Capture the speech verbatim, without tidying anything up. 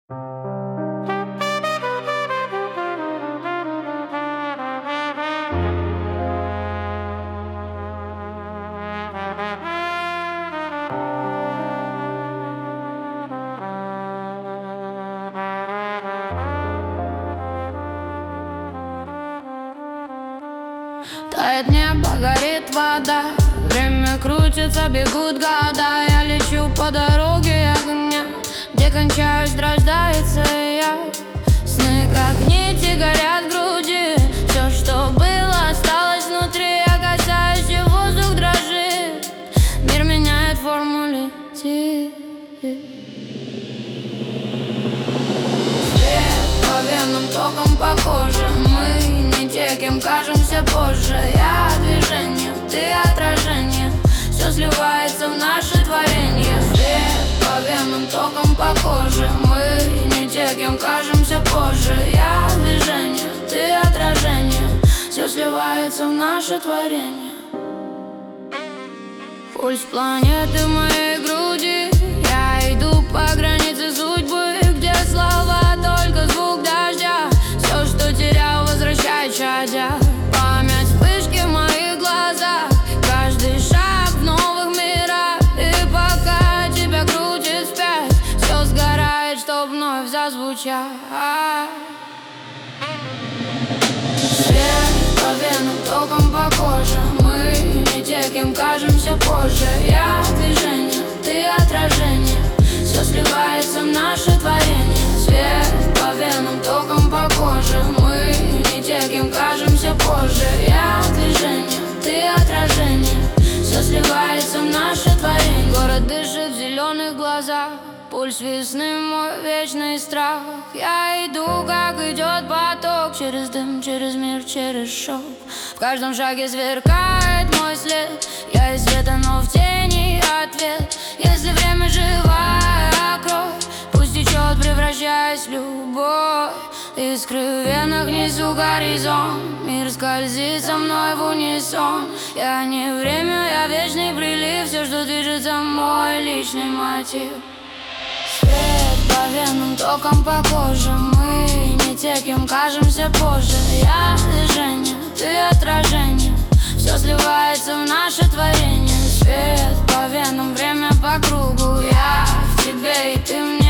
Тает небо, горит вода, время крутится, бегут года. Я лечу по дороге огня, где кончаюсь, рождается я. Сны как нити горят в груди, все, что было, осталось внутри. Я касаюсь, и воздух дрожит, мир меняет форму, летит. Свет по венам, током по коже. Мы не те, кем кажемся позже. Я движение, ты отражение, все сливается в наше творение. Свет по венам, током по коже. Мы не те, кем кажемся позже. Я движение, ты отражение, все сливается в наше творение. Пульс планеты в моей груди. Я иду по границе судьбы, где слова только звук дождя. Все, что терял, возвращай, чадя. Память, вспышки в моих глазах, каждый шаг в новых мирах. И пока тебя крутит вспять, все сгорает, чтоб вновь зазвучать. Свет по венам, током по коже. Мы не те, кем кажемся позже. Я движение, ты отражение, все сливается в наше творение. Свет по венам, током по коже. Мы не те, кем кажемся позже. Я движение, ты отражение, все сливается в наше творение. Город дышит в зеленых глазах, пульс весны, мой вечный страх. Я иду, как идет поток, через дым, через мир, через шок. В каждом шаге сверкает мой след. Я из света, но в тени ответ. Если время живая кровь, пусть течет, превращаясь в любовь. Искры в венах, внизу горизонт. Мир скользит со мной в унисон. Я не время, я вечный прилив. Все, что движется, мой личный мотив. Свет по венам, током по коже. Мы не те, кем кажемся позже. Я движение, ты отражение, все сливается в наше творение. Свет по венам, время по кругу. Я в тебе, и ты мне.